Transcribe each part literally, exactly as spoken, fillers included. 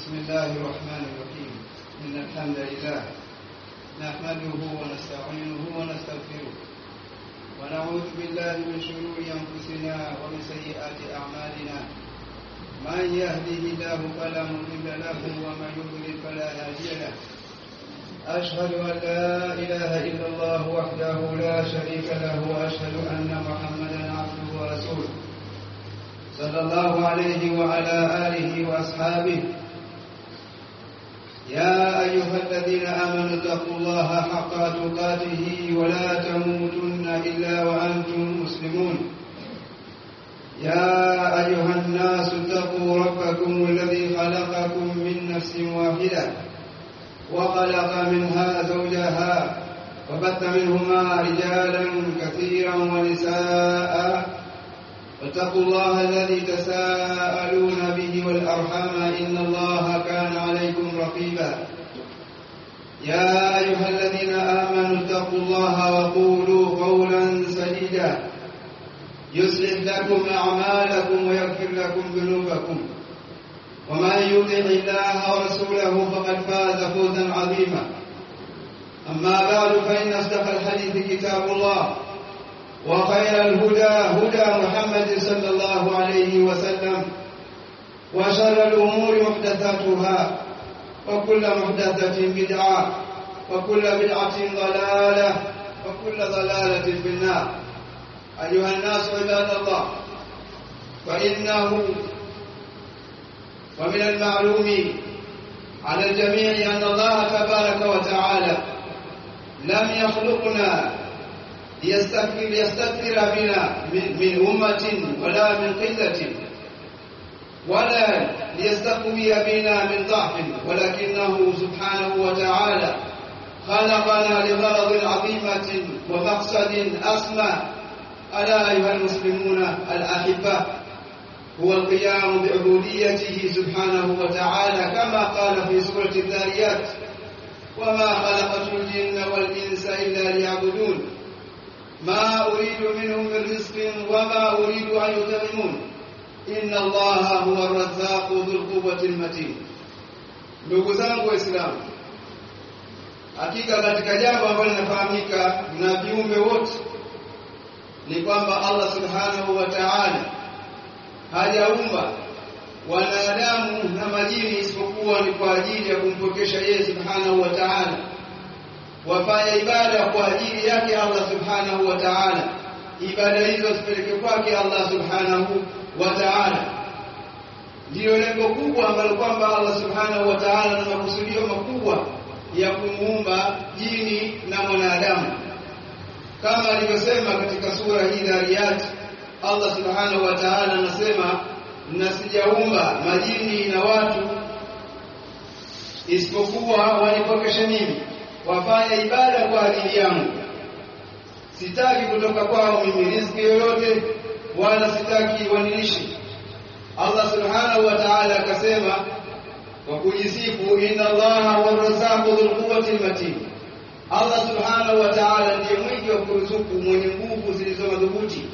بسم الله الرحمن الرحيم. إن الحمد لله نحمده ونستعينه ونستغفره ونعوذ بالله من شرور أنفسنا ومن سيئات أعمالنا. من يهده الله فلا مضل له ومن يضلل فلا هادي له. أشهد أن لا إله إلا الله وحده لا شريك له وأشهد أن محمدا عبده ورسوله صلى الله عليه وعلى آله وأصحابه. يا أيها الذين آمنوا اتقوا الله حق تقاته ولا تموتن إلا وأنتم مسلمون. يا أيها الناس اتقوا ربكم الذي خلقكم من نفس واحدة وخلق منها زوجها وبث منهما رجالا كثيرا ونساء. واتقوا الله الذي تساءلون به والأرحام إن الله كان عليكم رقيبا. يا أيها الذين آمنوا اتقوا الله وقولوا قولا سديدا يصلح لكم أعمالكم ويغفر لكم ذنوبكم. ومن يطع الله ورسوله فقد فاز فوزا عظيما. أما بعد فإن أصدق الحديث كتاب الله وخير الهدى هدى محمد صلى الله عليه وسلم وشر الأمور محدثاتها وكل محدثة بدعة وكل بدعة ضلالة وكل ضلالة في النار. أيها الناس عباد الله، فإنه ومن المعلوم على الجميع أن الله تبارك وتعالى لم يخلقنا ليستكثر ليستكثر بنا من, من أمة ولا من قلة ولا ليستقوي بنا من ضعف، ولكنه سبحانه وتعالى خلقنا لغرض عظيمة ومقصد أسمى. ألا أيها المسلمون الأحبة، هو القيام بعبوديته سبحانه وتعالى كما قال في سورة الذاريات: وما خلقت الجن والإنس إلا ليعبدون ما أريد منهم من رزق وما أريد أن يطعمون إن الله هو الرزاق ذو القوة المتين. Ndugu zangu Waislamu, hakika katika jambo ambalo linafahamika na viumbe wote ni kwamba Allah subhanahu wa ta'ala hajaumba wanadamu na majini isipokuwa ni kwa ajili ya kumpokesha yeye subhanahu wa ta'ala, wafanya ibada kwa ajili yake Allah subhanahu wa ta'ala. Ibada hizo zipeleke kwake Allah subhanahu wa ta'ala. Ndio lengo kubwa ambalo kwamba Allah subhanahu wa ta'ala na makusudio makubwa ya kumuumba jini na mwanadamu, kama alivyosema katika sura hii Dhariyat. Allah subhanahu wa ta'ala anasema, na sijaumba majini na watu isipokuwa wanipokeshe mimi, wafanya ibada kwa ajili yangu. Sitaki kutoka kwao mimi riziki yoyote, wala sitaki wanilishi. Allah subhanahu wa ta'ala akasema kwa kujisifu, inna Allaha huwa ar-razzaqu dhul quwwati al-matin. Allah subhanahu wa ta'ala ndiye mwingi wa kuruzuku, mwenye nguvu zilizo madhubuti.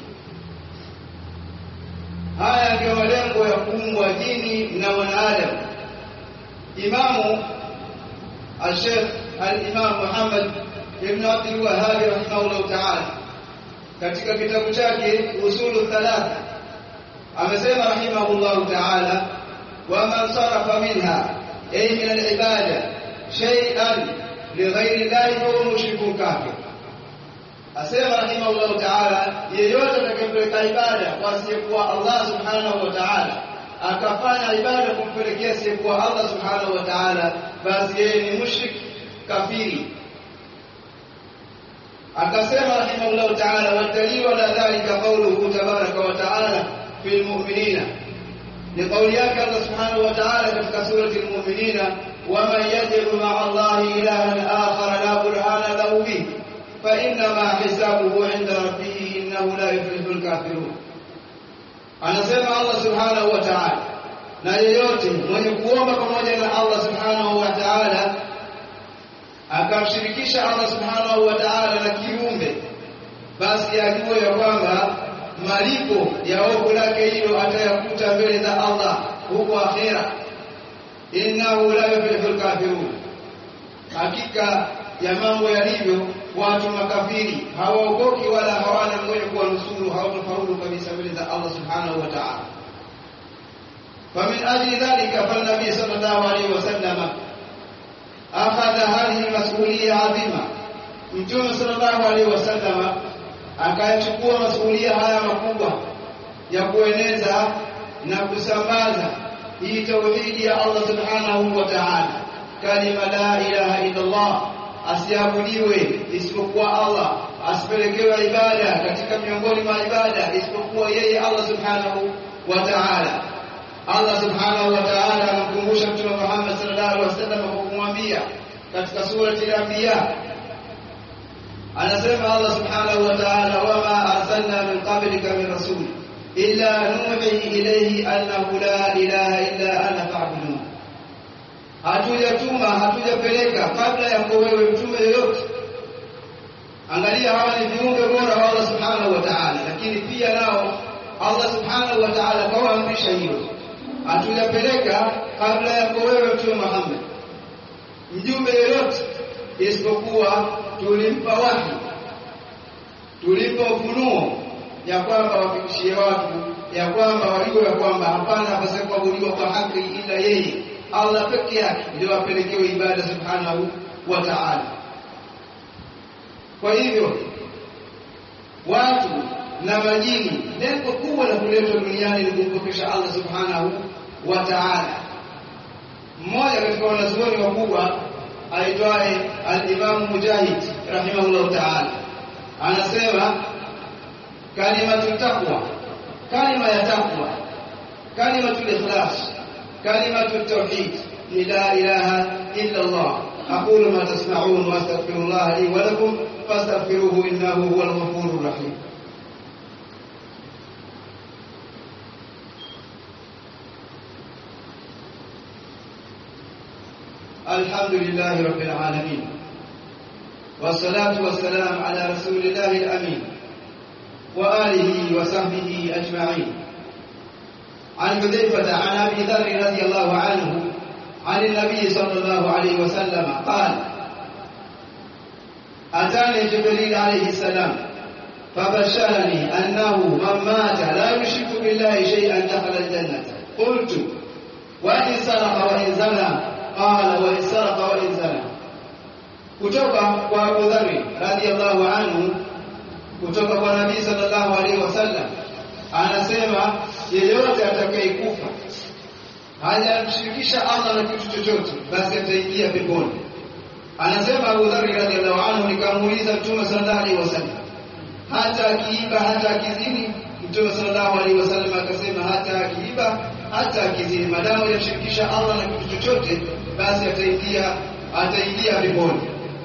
Haya ndio malengo ya kuumbwa jini na wanadamu. Imamu al-Sheikh al-Imam Muhammad ibn Abdul Wahhab rahimahullah ta'ala katika kitabu chake Usulu Thalatha amesema rahimahullah ta'ala, wa man sarafa minha ay min al-ibada shay'an li ghayri Allahi fa huwa mushrikun kafir. Asema rahimahullah ta'ala, yeyote atakayepeleka ibada kwa asiyekuwa Allah subhanahu wa ta'ala, akafanya ibada kumpelekea asiyekuwa Allah subhanahu wa ta'ala, basi yeye ni mushrik kafiri. Akasema rahimahullah ta'ala, wa dalilu ala dhalika qawluhu tabaraka wa ta'ala fil mu'minina, ni kauli yake Allah subhanahu wa ta'ala katika surati al-mu'minina, wa man yad'u ma'a Allahi ilahan akhar la burhana lahu bihi fa inna ma hisabuhu 'inda rabbih innahu la yuflihul kafirun. Anasema Allah subhanahu wa ta'ala, na yeyote mwenye kuomba pamoja na Allah subhanahu wa ta'ala akamshirikisha Allah subhanahu wa ta'ala na kiumbe, basi ajue ya kwamba malipo ya ovu lake hilo atayakuta mbele za Allah huko akhera. innahu la yuflihul kafirun, hakika ya mambo yalivyo watu makafiri hawaokoki wala hawana mwenye kuwanusuru, hawatafaulu kabisa mbele za Allah subhanahu wa ta'ala. فمن أجل ذلك فالنبي صلى الله عليه وسلم أخذ هذه المسؤولية عظيمة. Mtume sallallahu alaihi wasallam akachukua masuhulia haya makubwa ya kueneza na kusambaza hii tauhidi ya Allah subhanahu wa ta'ala, kalima la ilaha illa Allah, asiabudiwe isipokuwa Allah, asipelekewe ibada katika miongoni mwa ibada isipokuwa yeye Allah subhanahu wa ta'ala. Allah subhanahu wa ta'ala anamkumbusha Mtume Muhammad sallallahu alaihi wasallam kwa kumwambia katika surati al-Anbiya, anasema Allah subhanahu wa ta'ala, wama arsalna min qablika min rasul illa nuhi ilayhi annahu la ilaha illa ana fa'budun, hatujatuma hatujapeleka kabla yako wewe mtume yoyote. Angalia, hawa ni viumbe bora wa Allah subhanahu wa ta'ala, lakini pia nao Allah subhanahu wa ta'ala kawaamrisha hilo, hatujapeleka kabla yako wewe mtume Muhammad mjumbe yoyote isipokuwa tulimpa wahi, tulimpa ufunuo ya kwamba wafikishie watu ya kwamba wajue ya kwamba hapana hapaswi kuabudiwa kwa haki ila yeye Allah pekee yake ndio apelekewe ibada subhanahu wa ta'ala. Kwa hivyo watu na majini, lengo kubwa la kuletwa duniani ni kumpokesha Allah subhanahu wa ta'ala. Mmoja katika wanazuoni wakubwa aitwaye al-Imam Mujahid rahimahullah ta'ala anasema, kalimatu taqwa, kalima ya taqwa, kalimatu ikhlas, kalimatu tauhid, la ilaha illa Allah. aqulu ma tasma'un wa astaghfirullah li wa lakum fastaghfiruhu innahu huwal ghafurur rahim. الحمد لله رب العالمين، والصلاة والسلام على رسول الله الأمين وآله وصحبه أجمعين. عن حذيفة عن أبي ذر رضي الله عنه عن النبي صلى الله عليه وسلم قال: أتاني جبريل عليه السلام فبشرني أنه من مات لا يشرك بالله شيئا دخل الجنة. قلت: وإن سرق وإن زنى؟ قال: وإن سرق وإن زنى. kutoka kwa Abu Dharr radhiyallahu anhu kutoka kwa Nabii sallallahu alaihi wasallam anasema, yeyote atakayekufa hajamshirikisha Allah na kitu chochote basi ataingia peponi. Anasema Abu Dharr radhiyallahu anhu, nikamuuliza Mtume sallallahu alaihi wasallam, hata akiiba hata akizini? Mtume sallallahu alaihi wasallam akasema, hata akiiba hata akizini, madamu hajamshirikisha Allah na kitu chochote basi ataingia ataingia peponi.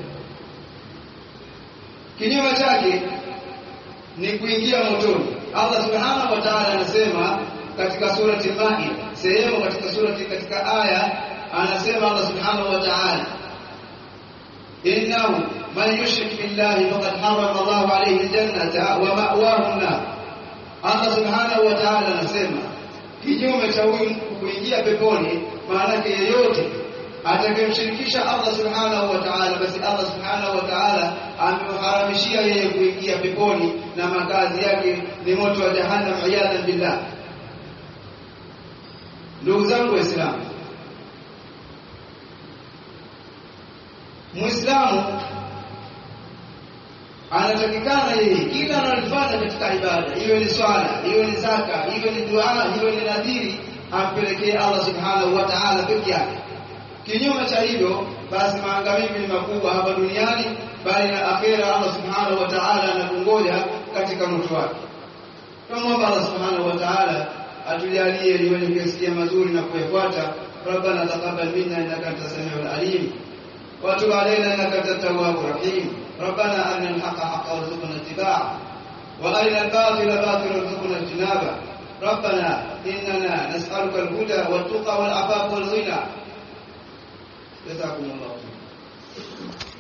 Kinyume chake ni kuingia motoni. Allah subhanahu wa ta'ala anasema katika surati Al-Maida, sehemu katika surati katika aya anasema Allah subhanahu wa ta'ala, innahu man yushrik billahi faqad harrama Allahu alayhi al-jannata wa ma'wahu an-nar. Allah subhanahu wa ta'ala anasema kinyume cha huyu kuingia peponi, maana yake yeyote atakayemshirikisha Allah subhanahu wa ta'ala basi Allah subhanahu wa ta'ala amemharamishia yeye kuingia peponi na makazi yake ni moto wa jahannam, iyadhan billah. Ndugu zangu Waislamu, Muislamu anatakikana yeye kila analofanya katika ibada, iwe ni swala, iwe ni zaka, iwe ni dua, iwe ni nadhiri, ampelekee Allah subhanahu wa ta'ala pekee yake. Kinyume cha hivyo basi maangamizi ni makubwa hapa duniani, bali na akhera Allah subhanahu wa ta'ala anakungoja katika moto wake. Tunamwomba Allah subhanahu wa ta'ala atujalie ni wenye kusikia mazuri na kuyafuata. Rabbana taqabbal minna innaka antas samiul alim wa tub alaina innaka antat tawwabur rahim. Rabbana arina al-haqqa haqqan warzuqna ittiba'ahu wa arina al-batila batilan warzuqna ijtinaba. Rabbana innana nas'aluka al-huda wat-tuqa wal-'afafa wal-ghina. جزاكم الله خيرا.